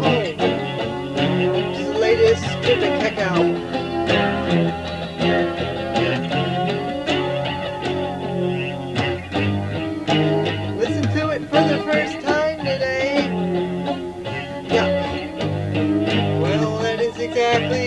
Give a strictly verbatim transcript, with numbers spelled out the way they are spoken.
This is the latest Stupid Keck album. Listen to it for the first time today. Yeah. Well, that is exactly